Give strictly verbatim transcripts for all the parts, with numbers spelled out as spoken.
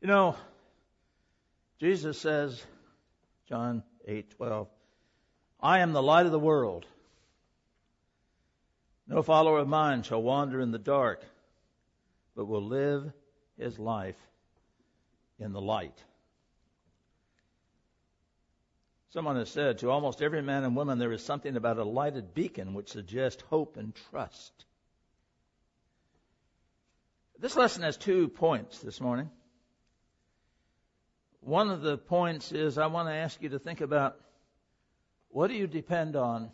You know, Jesus says, John eight twelve, I am the light of the world. No follower of mine shall wander in the dark, but will live his life in the light. Someone has said, to almost every man and woman there is something about a lighted beacon which suggests hope and trust. This lesson has two points this morning. One of the points is I want to ask you to think about, what do you depend on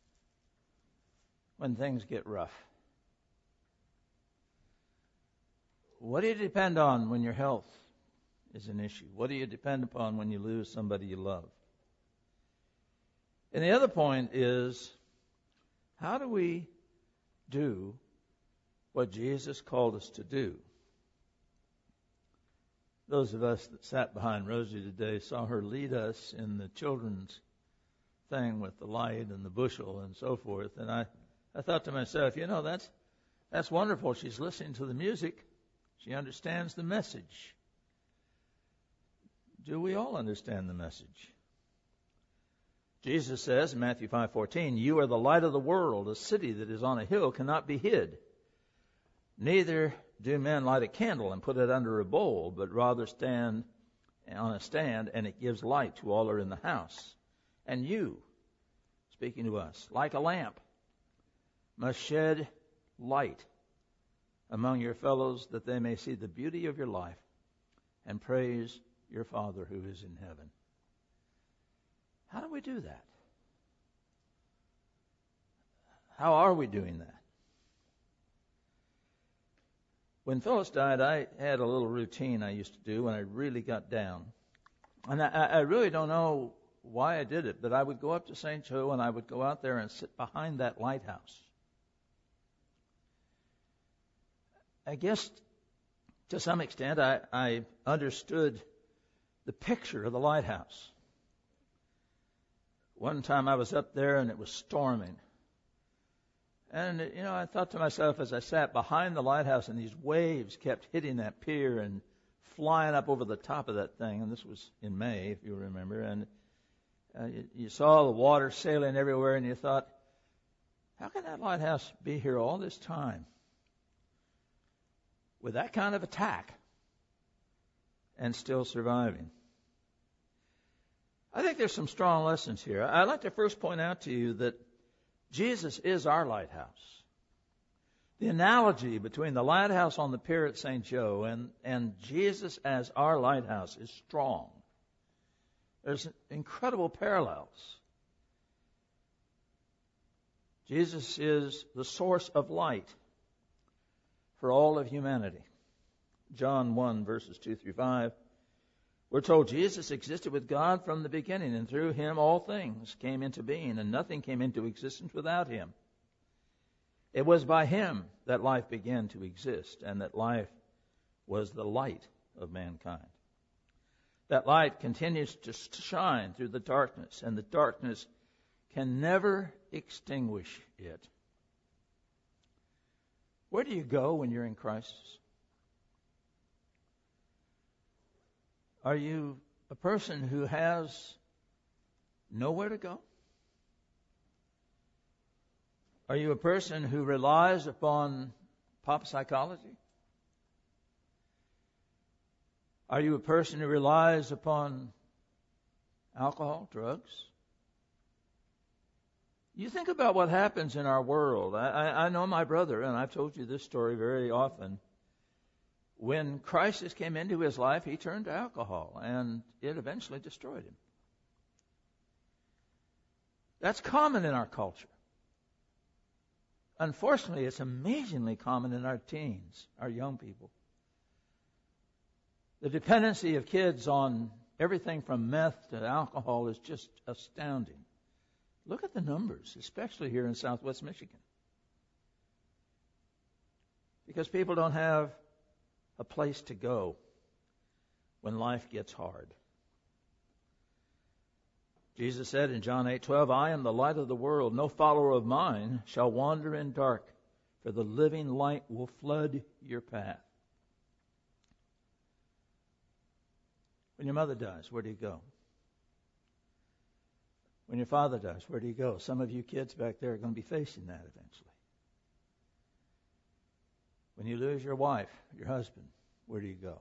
when things get rough? What do you depend on when your health is an issue? What do you depend upon when you lose somebody you love? And the other point is, how do we do what Jesus called us to do? Those of us that sat behind Rosie today saw her lead us in the children's thing with the light and the bushel and so forth. And I, I thought to myself, you know, that's that's wonderful. She's listening to the music. She understands the message. Do we all understand the message? Jesus says in Matthew five fourteen, you are the light of the world. A city that is on a hill cannot be hid. Neither do men light a candle and put it under a bowl, but rather stand on a stand, and it gives light to all who are in the house. And you, speaking to us, like a lamp, must shed light among your fellows, that they may see the beauty of your life and praise your Father who is in heaven. How do we do that? How are we doing that? When Phyllis died, I had a little routine I used to do when I really got down. And I, I really don't know why I did it, but I would go up to Saint Joe and I would go out there and sit behind that lighthouse. I guess to some extent I, I understood the picture of the lighthouse. One time I was up there and it was storming. And, you know, I thought to myself as I sat behind the lighthouse and these waves kept hitting that pier and flying up over the top of that thing. And this was in May, if you remember. And uh, you, you saw the water sailing everywhere and you thought, how can that lighthouse be here all this time with that kind of attack and still surviving? I think there's some strong lessons here. I'd like to first point out to you that Jesus is our lighthouse. The analogy between the lighthouse on the pier at Saint Joe and, and Jesus as our lighthouse is strong. There's incredible parallels. Jesus is the source of light for all of humanity. John one, verses two through five. We're told Jesus existed with God from the beginning, and through him all things came into being, and nothing came into existence without him. It was by him that life began to exist, and that life was the light of mankind. That light continues to shine through the darkness, and the darkness can never extinguish it. Where do you go when you're in crisis? Are you a person who has nowhere to go? Are you a person who relies upon pop psychology? Are you a person who relies upon alcohol, drugs? You think about what happens in our world. I, I, I know my brother, and I've told you this story very often. When crisis came into his life, he turned to alcohol, and it eventually destroyed him. That's common in our culture. Unfortunately, it's amazingly common in our teens, our young people. The dependency of kids on everything from meth to alcohol is just astounding. Look at the numbers, especially here in Southwest Michigan. Because people don't have a place to go when life gets hard. Jesus said in John eight twelve, I am the light of the world. No follower of mine shall wander in dark, for the living light will flood your path. When your mother dies, where do you go? When your father dies, where do you go? Some of you kids back there are going to be facing that eventually. When you lose your wife, your husband, where do you go?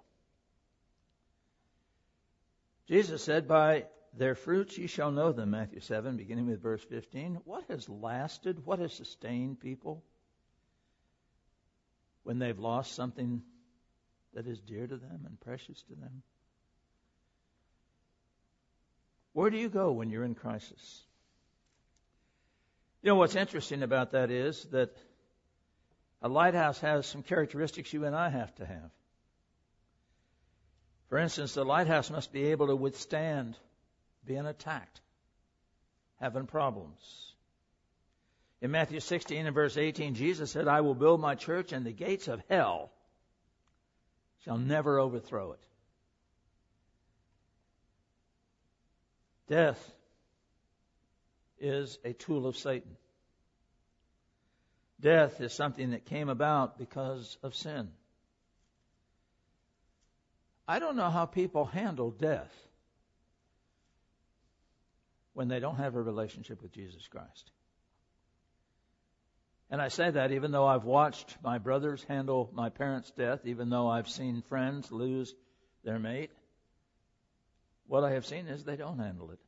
Jesus said, by their fruits ye shall know them, Matthew seven, beginning with verse fifteen. What has lasted, what has sustained people when they've lost something that is dear to them and precious to them? Where do you go when you're in crisis? You know, what's interesting about that is that a lighthouse has some characteristics you and I have to have. For instance, the lighthouse must be able to withstand being attacked, having problems. In Matthew sixteen and verse eighteen, Jesus said, I will build my church, and the gates of hell shall never overthrow it. Death is a tool of Satan. Death is something that came about because of sin. I don't know how people handle death when they don't have a relationship with Jesus Christ. And I say that even though I've watched my brothers handle my parents' death, even though I've seen friends lose their mate, what I have seen is they don't handle it.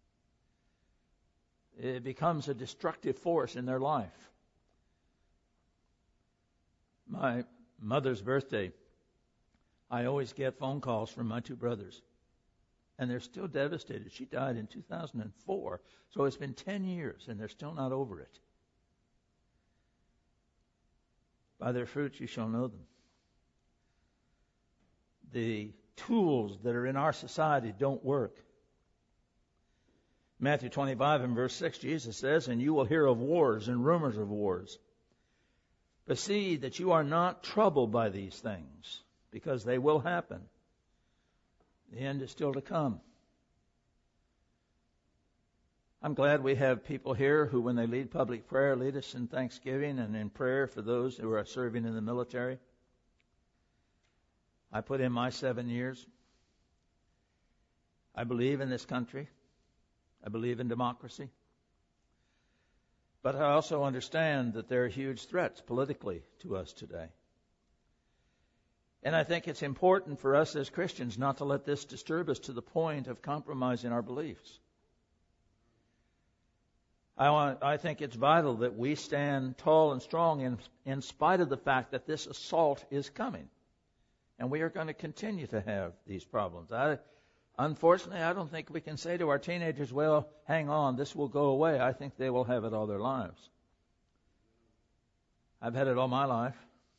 It becomes a destructive force in their life. My mother's birthday, I always get phone calls from my two brothers, and they're still devastated. She died in two thousand four, so it's been ten years, and they're still not over it. By their fruits you shall know them. The tools that are in our society don't work. Matthew twenty-five and verse six, Jesus says, and you will hear of wars and rumors of wars. But see that you are not troubled by these things, because they will happen. The end is still to come. I'm glad we have people here who, when they lead public prayer, lead us in thanksgiving and in prayer for those who are serving in the military. I put in my seven years. I believe in this country. I believe in democracy. But I also understand that there are huge threats politically to us today. And I think it's important for us as Christians not to let this disturb us to the point of compromising our beliefs. I, want, I think it's vital that we stand tall and strong in, in spite of the fact that this assault is coming. And we are going to continue to have these problems. I, unfortunately, I don't think we can say to our teenagers, well, hang on, this will go away. I think they will have it all their lives. I've had it all my life.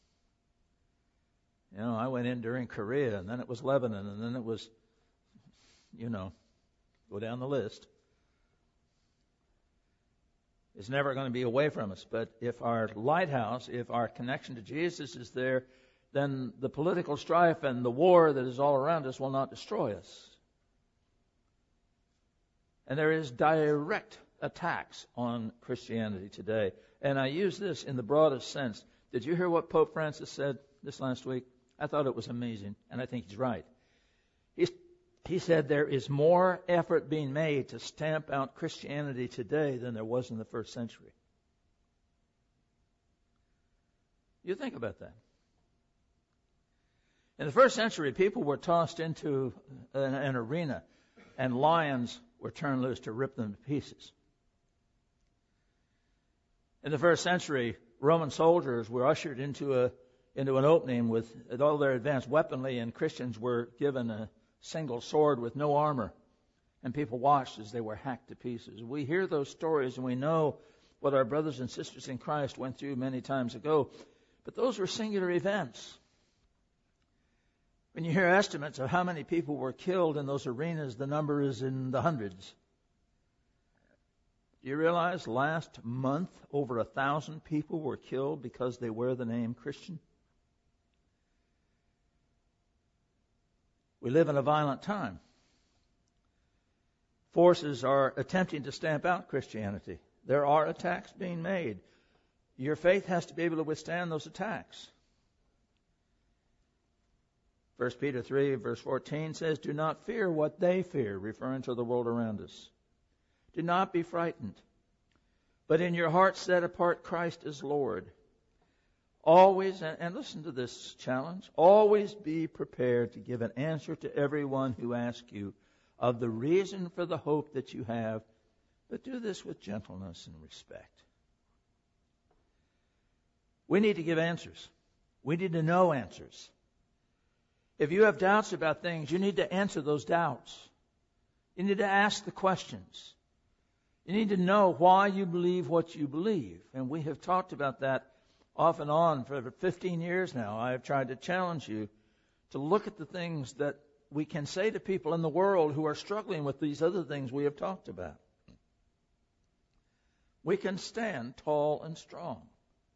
You know, I went in during Korea, and then it was Lebanon, and then it was, you know, go down the list. It's never going to be away from us. But if our lighthouse, if our connection to Jesus is there, then the political strife and the war that is all around us will not destroy us. And there is direct attacks on Christianity today. And I use this in the broadest sense. Did you hear what Pope Francis said this last week? I thought it was amazing, and I think he's right. He, he said there is more effort being made to stamp out Christianity today than there was in the first century. You think about that. In the first century, people were tossed into an, an arena, and lions were turned loose to rip them to pieces. In the first century, Roman soldiers were ushered into a into an opening with all their advanced weaponry, and Christians were given a single sword with no armor, and people watched as they were hacked to pieces. We hear those stories, and we know what our brothers and sisters in Christ went through many times ago, but those were singular events. When you hear estimates of how many people were killed in those arenas, the number is in the hundreds. Do you realize last month over a thousand people were killed because they wear the name Christian? We live in a violent time. Forces are attempting to stamp out Christianity. There are attacks being made. Your faith has to be able to withstand those attacks. First Peter three, verse fourteen says, do not fear what they fear, referring to the world around us. Do not be frightened, but in your heart set apart Christ as Lord. Always, and listen to this challenge, always be prepared to give an answer to everyone who asks you of the reason for the hope that you have, but do this with gentleness and respect. We need to give answers. We need to know answers. If you have doubts about things, you need to answer those doubts. You need to ask the questions. You need to know why you believe what you believe. And we have talked about that off and on for fifteen years now. I have tried to challenge you to look at the things that we can say to people in the world who are struggling with these other things we have talked about. We can stand tall and strong.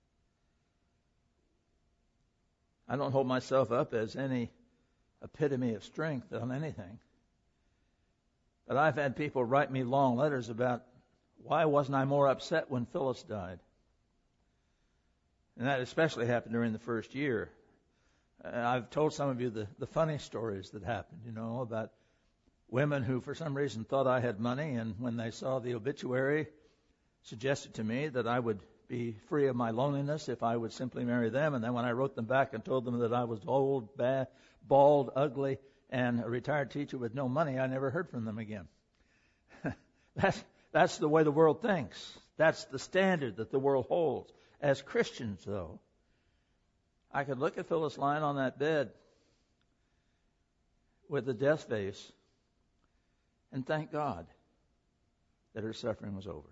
I don't hold myself up as any epitome of strength on anything. But I've had people write me long letters about why wasn't I more upset when Phyllis died. And that especially happened during the first year. Uh, I've told some of you the, the funny stories that happened, you know, about women who for some reason thought I had money, and when they saw the obituary, suggested to me that I would be free of my loneliness if I would simply marry them. And then when I wrote them back and told them that I was old, bad, bald, ugly, and a retired teacher with no money, I never heard from them again. that's, that's the way the world thinks. That's the standard that the world holds. As Christians, though, I could look at Phyllis lying on that bed with a death face and thank God that her suffering was over.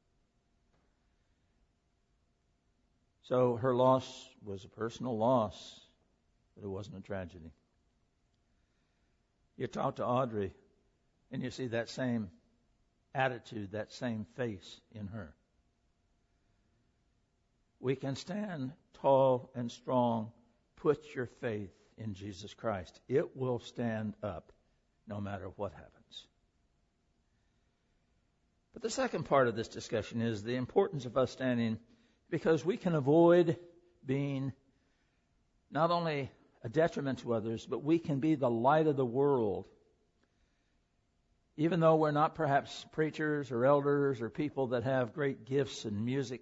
So her loss was a personal loss, but it wasn't a tragedy. You talk to Audrey, and you see that same attitude, that same face in her. We can stand tall and strong. Put your faith in Jesus Christ. It will stand up no matter what happens. But the second part of this discussion is the importance of us standing, because we can avoid being not only a detriment to others, but we can be the light of the world. Even though we're not perhaps preachers or elders or people that have great gifts in music.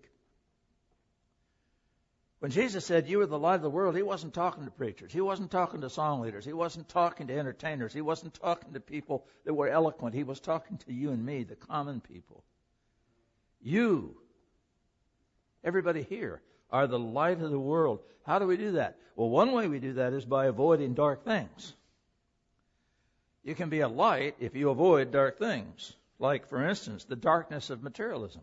When Jesus said, you are the light of the world, he wasn't talking to preachers. He wasn't talking to song leaders. He wasn't talking to entertainers. He wasn't talking to people that were eloquent. He was talking to you and me, the common people. You, everybody here, are the light of the world. How do we do that? Well, one way we do that is by avoiding dark things. You can be a light if you avoid dark things. Like, for instance, the darkness of materialism.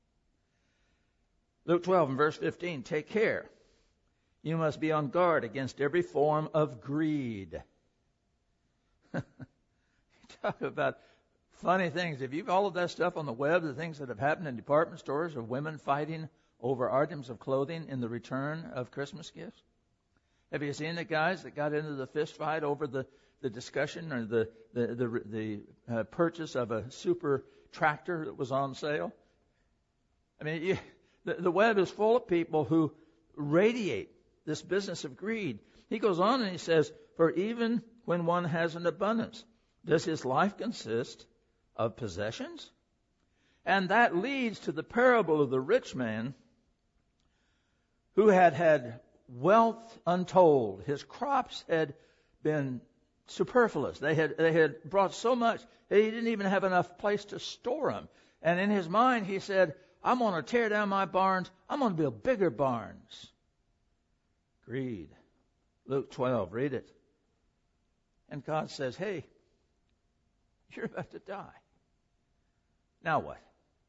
Luke twelve and verse fifteen, take care. You must be on guard against every form of greed. You talk about funny things. If you followed that stuff on the web, the things that have happened in department stores of women fighting over articles of clothing in the return of Christmas gifts? Have you seen the guys that got into the fist fight over the, the discussion or the, the, the, the uh, purchase of a super tractor that was on sale? I mean, you... The, the web is full of people who radiate this business of greed. He goes on and he says, for even when one has an abundance, does his life consist of possessions? And that leads to the parable of the rich man who had had wealth untold. His crops had been superfluous. They had, they had brought so much that he didn't even have enough place to store them. And in his mind he said, I'm going to tear down my barns. I'm going to build bigger barns. Greed. Luke twelve, read it. And God says, hey, you're about to die. Now what?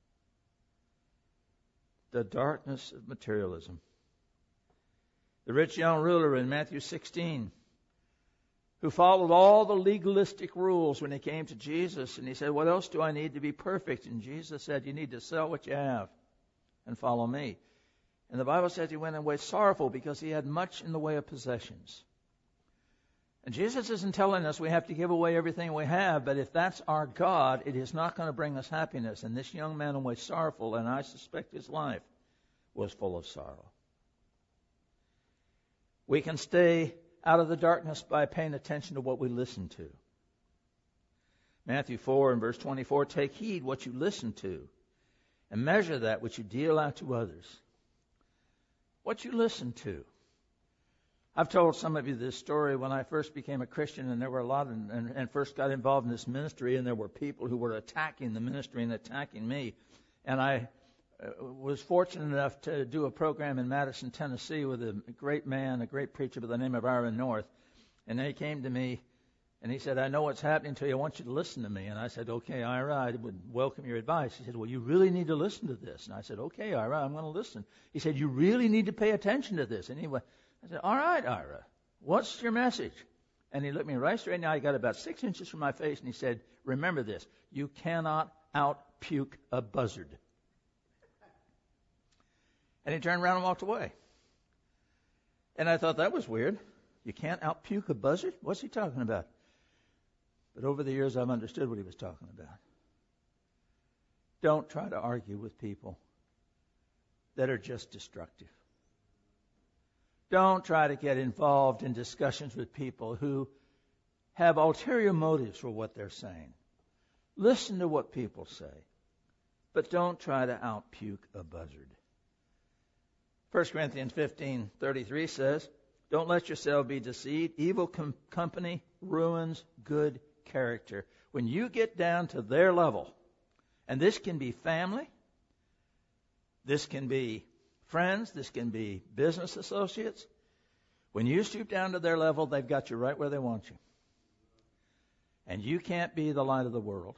The darkness of materialism. The rich young ruler in Matthew sixteen, who followed all the legalistic rules when he came to Jesus. And he said, what else do I need to be perfect? And Jesus said, you need to sell what you have and follow me. And the Bible says he went away sorrowful because he had much in the way of possessions. And Jesus isn't telling us we have to give away everything we have, but if that's our God, it is not going to bring us happiness. And this young man went sorrowful, and I suspect his life was full of sorrow. We can stay out of the darkness by paying attention to what we listen to. Matthew four and verse twenty-four, take heed what you listen to, and measure that which you deal out to others. What you listen to. I've told some of you this story when I first became a Christian, and there were a lot, of, and, and first got involved in this ministry, and there were people who were attacking the ministry and attacking me. And I uh, was fortunate enough to do a program in Madison, Tennessee, with a great man, a great preacher by the name of Ira North. And he came to me, and he said, I know what's happening to you. I want you to listen to me. And I said, okay, Ira, I would welcome your advice. He said, well, you really need to listen to this. And I said, okay, Ira, I'm going to listen. He said, you really need to pay attention to this. And he went, I said, all right, Ira, what's your message? And he looked me right straight in the eye. He got about six inches from my face, and he said, remember this, you cannot out-puke a buzzard. And he turned around and walked away. And I thought that was weird. You can't out-puke a buzzard? What's he talking about? But over the years, I've understood what he was talking about. Don't try to argue with people that are just destructive. Don't try to get involved in discussions with people who have ulterior motives for what they're saying. Listen to what people say, but don't try to out-puke a buzzard. First Corinthians fifteen thirty-three says, don't let yourself be deceived. Evil com- company ruins good character. When you get down to their level, and this can be family, this can be friends, this can be business associates. When you stoop down to their level, they've got you right where they want you. And you can't be the light of the world.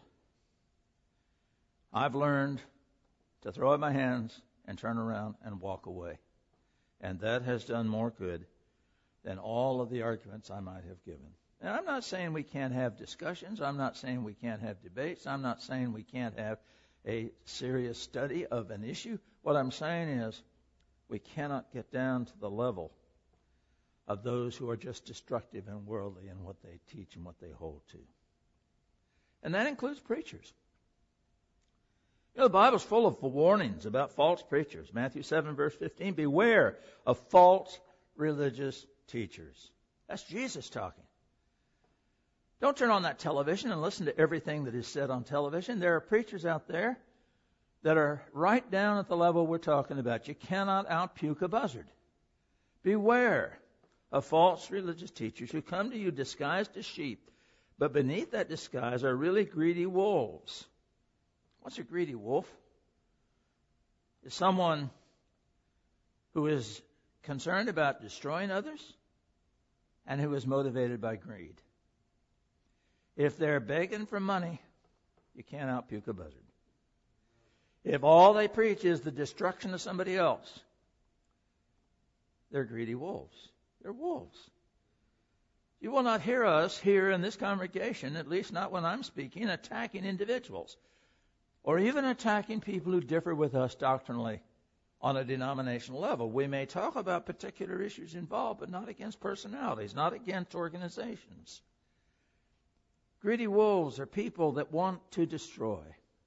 I've learned to throw up my hands and turn around and walk away. And that has done more good than all of the arguments I might have given. And I'm not saying we can't have discussions. I'm not saying we can't have debates. I'm not saying we can't have a serious study of an issue. What I'm saying is, we cannot get down to the level of those who are just destructive and worldly in what they teach and what they hold to. And that includes preachers. You know, the Bible's full of warnings about false preachers. Matthew seven, verse fifteen, beware of false religious teachers. That's Jesus talking. Don't turn on that television and listen to everything that is said on television. There are preachers out there that are right down at the level we're talking about. You cannot out-puke a buzzard. Beware of false religious teachers who come to you disguised as sheep, but beneath that disguise are really greedy wolves. What's a greedy wolf? It's someone who is concerned about destroying others and who is motivated by greed. If they're begging for money, you can't out-puke a buzzard. If all they preach is the destruction of somebody else, they're greedy wolves. They're wolves. You will not hear us here in this congregation, at least not when I'm speaking, attacking individuals or even attacking people who differ with us doctrinally on a denominational level. We may talk about particular issues involved, but not against personalities, not against organizations. Greedy wolves are people that want to destroy.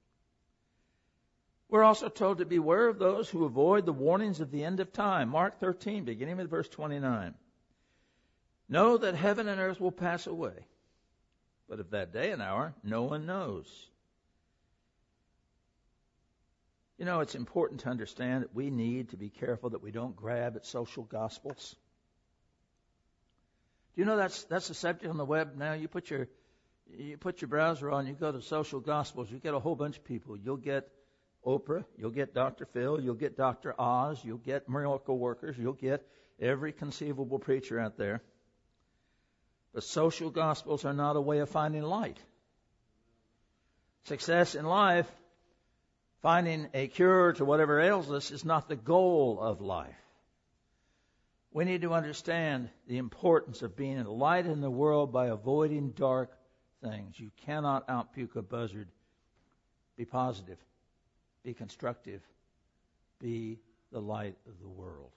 We're also told to beware of those who avoid the warnings of the end of time. Mark thirteen, beginning with verse twenty-nine. Know that heaven and earth will pass away, but of that day and hour no one knows. You know, it's important to understand that we need to be careful that we don't grab at social gospels. Do you know that's that's the subject on the web now? You put your you put your browser on, you go to social gospels, you get a whole bunch of people. You'll get Oprah, you'll get Doctor Phil, you'll get Doctor Oz, you'll get miracle workers, you'll get every conceivable preacher out there. But social gospels are not a way of finding light. Success in life, finding a cure to whatever ails us, is not the goal of life. We need to understand the importance of being a light in the world by avoiding dark things. You cannot out-puke a buzzard. Be positive. Be constructive. Be the light of the world.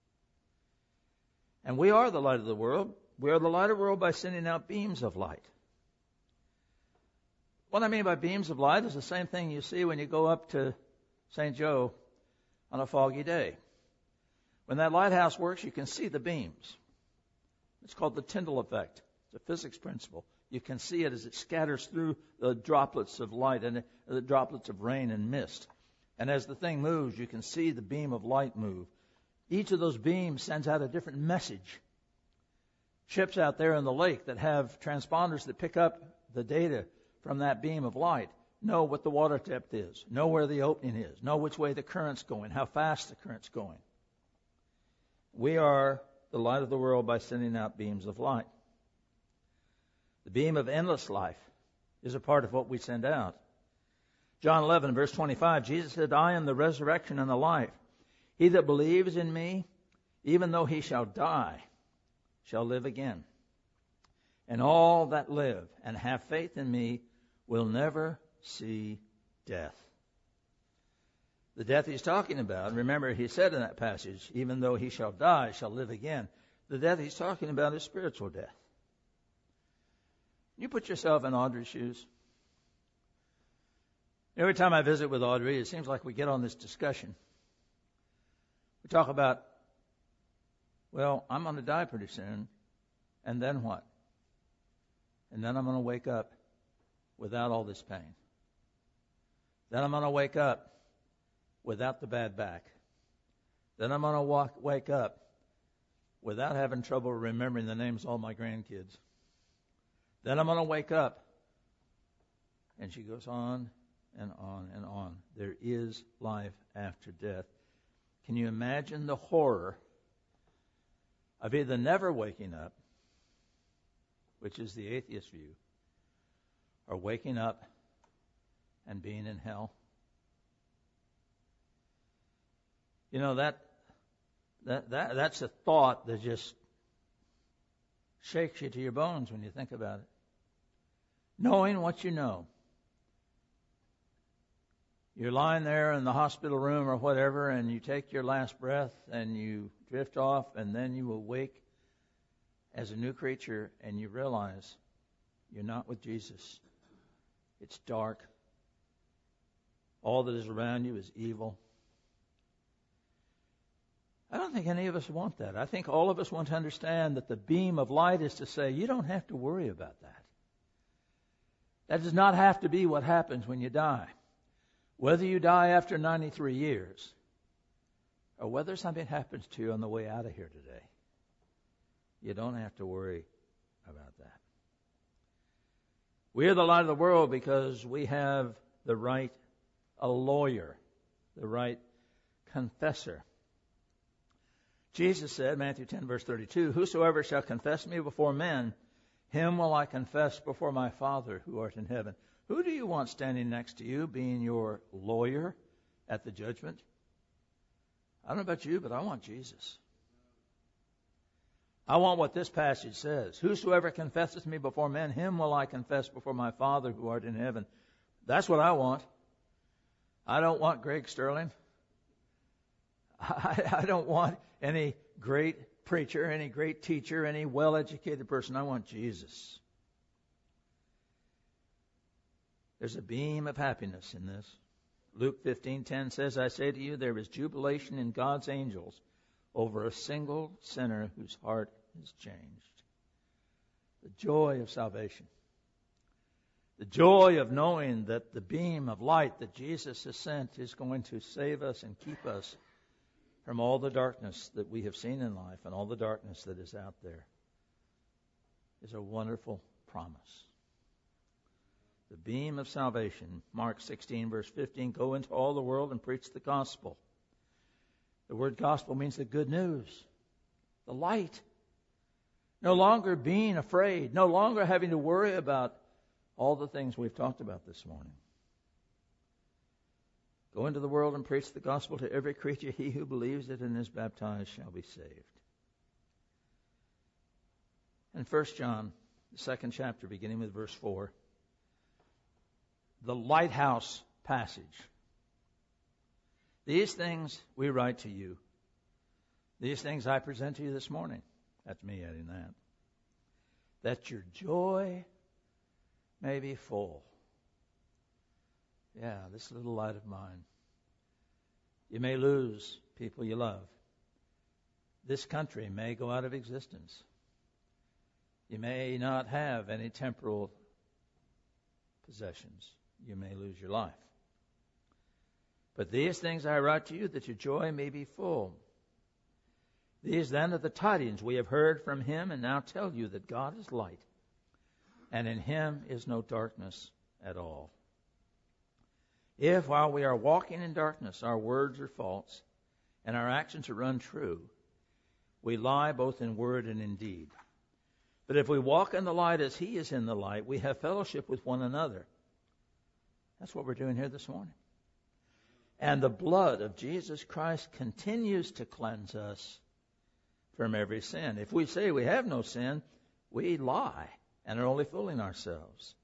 And we are the light of the world. We are the light of the world by sending out beams of light. What I mean by beams of light is the same thing you see when you go up to Saint Joe on a foggy day. When that lighthouse works, you can see the beams. It's called the Tyndall effect. It's a physics principle. You can see it as it scatters through the droplets of light and the droplets of rain and mist. And as the thing moves, you can see the beam of light move. Each of those beams sends out a different message. Ships out there in the lake that have transponders that pick up the data from that beam of light know what the water depth is, know where the opening is, know which way the current's going, how fast the current's going. We are the light of the world by sending out beams of light. The beam of endless life is a part of what we send out. John eleven, verse twenty-five, Jesus said, I am the resurrection and the life. He that believes in me, even though he shall die, shall live again. And all that live and have faith in me will never see death. The death he's talking about, remember he said in that passage, even though he shall die, shall live again. The death he's talking about is spiritual death. You put yourself in Audrey's shoes. Every time I visit with Audrey, it seems like we get on this discussion. We talk about, well, I'm going to die pretty soon, and then what? And then I'm going to wake up without all this pain. Then I'm going to wake up without the bad back. Then I'm going to walk, wake up without having trouble remembering the names of all my grandkids. Then I'm going to wake up. And she goes on and on and on. There is life after death. Can you imagine the horror of either never waking up, which is the atheist view, or waking up and being in hell? You know, that that that that's a thought that just shakes you to your bones when you think about it. Knowing what you know. You're lying there in the hospital room or whatever, and you take your last breath, and you drift off, and then you awake as a new creature, and you realize you're not with Jesus. It's dark. All that is around you is evil. I don't think any of us want that. I think all of us want to understand that the beam of light is to say, you don't have to worry about that. That does not have to be what happens when you die. Whether you die after ninety-three years, or whether something happens to you on the way out of here today, you don't have to worry about that. We are the light of the world because we have the right, a lawyer, the right confessor. Jesus said, Matthew ten, verse thirty-two, whosoever shall confess me before men, him will I confess before my Father who art in heaven. Who do you want standing next to you, being your lawyer at the judgment? I don't know about you, but I want Jesus. I want what this passage says. Whosoever confesses me before men, him will I confess before my Father who art in heaven. That's what I want. I don't want Greg Sterling. I, I don't want any great preacher, any great teacher, any well-educated person. I want Jesus. There's a beam of happiness in this. Luke fifteen ten says, I say to you, there is jubilation in God's angels over a single sinner whose heart is changed. The joy of salvation. The joy of knowing that the beam of light that Jesus has sent is going to save us and keep us from all the darkness that we have seen in life and all the darkness that is out there is a wonderful promise. The beam of salvation, Mark sixteen, verse fifteen, go into all the world and preach the gospel. The word gospel means the good news, the light. No longer being afraid, no longer having to worry about all the things we've talked about this morning. Go into the world and preach the gospel to every creature. He who believes it and is baptized shall be saved. In First John, the second chapter, beginning with verse four, the lighthouse passage. These things we write to you. These things I present to you this morning. That's me adding that. That your joy may be full. Yeah, this little light of mine. You may lose people you love. This country may go out of existence. You may not have any temporal possessions. You may lose your life. But these things I write to you, that your joy may be full. These then are the tidings we have heard from him, and now tell you that God is light, and in him is no darkness at all. If while we are walking in darkness our words are false, and our actions are untrue, we lie both in word and in deed. But if we walk in the light as he is in the light, we have fellowship with one another. That's what we're doing here this morning. And the blood of Jesus Christ continues to cleanse us from every sin. If we say we have no sin, we lie and are only fooling ourselves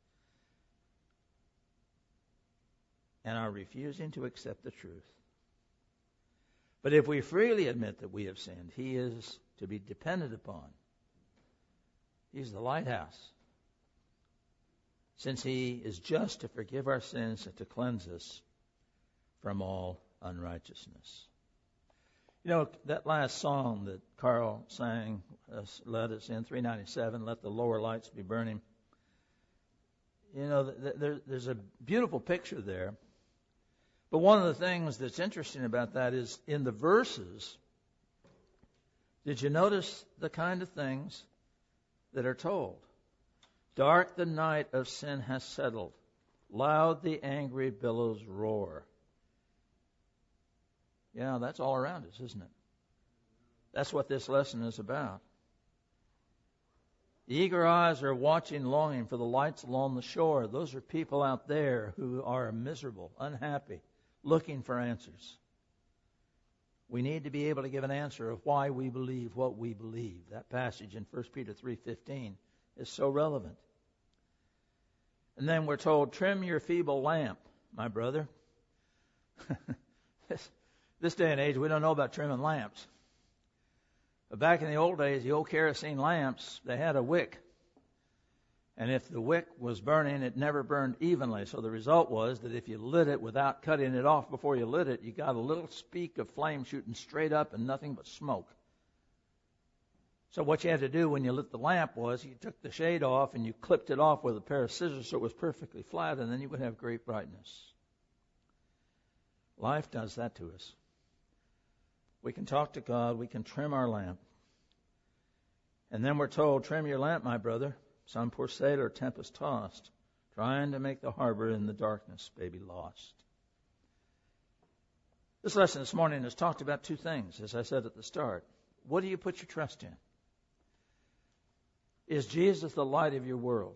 and are refusing to accept the truth. But if we freely admit that we have sinned, he is to be depended upon. He's the lighthouse, since he is just to forgive our sins and to cleanse us from all unrighteousness. You know, that last song that Carl sang, uh, led us in, three ninety-seven, Let the Lower Lights Be Burning. You know, th- there, there's a beautiful picture there. But one of the things that's interesting about that is in the verses, did you notice the kind of things that are told? Dark the night of sin has settled. Loud the angry billows roar. Yeah, that's all around us, isn't it? That's what this lesson is about. The eager eyes are watching, longing for the lights along the shore. Those are people out there who are miserable, unhappy, looking for answers. We need to be able to give an answer of why we believe what we believe. That passage in First Peter three fifteen is so relevant. And then we're told, trim your feeble lamp, my brother. this, this day and age, we don't know about trimming lamps. But back in the old days, the old kerosene lamps, they had a wick. And if the wick was burning, it never burned evenly. So the result was that if you lit it without cutting it off before you lit it, you got a little speak of flame shooting straight up and nothing but smoke. So what you had to do when you lit the lamp was you took the shade off and you clipped it off with a pair of scissors so it was perfectly flat, and then you would have great brightness. Life does that to us. We can talk to God. We can trim our lamp. And then we're told, trim your lamp, my brother. Some poor sailor, tempest tossed, trying to make the harbor in the darkness, may be lost. This lesson this morning has talked about two things, as I said at the start. What do you put your trust in? Is Jesus the light of your world?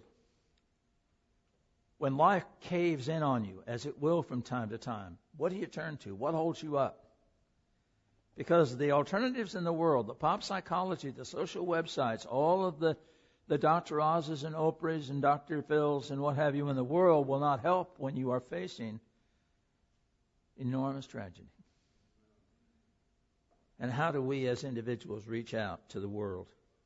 When life caves in on you, as it will from time to time, what do you turn to? What holds you up? Because the alternatives in the world, the pop psychology, the social websites, all of the, the Doctor Oz's and Oprah's and Doctor Phil's and what have you in the world will not help when you are facing enormous tragedy. And how do we as individuals reach out to the world?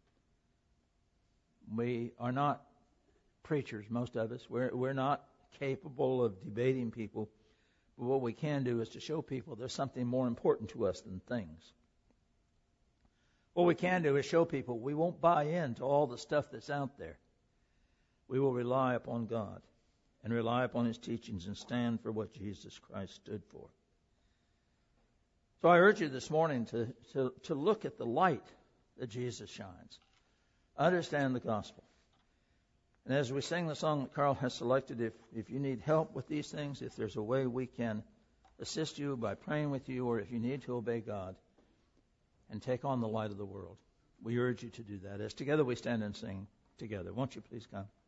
We are not preachers, most of us. We're, we're not capable of debating people. But what we can do is to show people there's something more important to us than things. What we can do is show people we won't buy into all the stuff that's out there. We will rely upon God and rely upon His teachings and stand for what Jesus Christ stood for. So I urge you this morning to, to, to look at the light that Jesus shines. Understand the gospel. And as we sing the song that Carl has selected, if, if you need help with these things, if there's a way we can assist you by praying with you, or if you need to obey God and take on the light of the world, we urge you to do that. As together we stand and sing together. Won't you please come?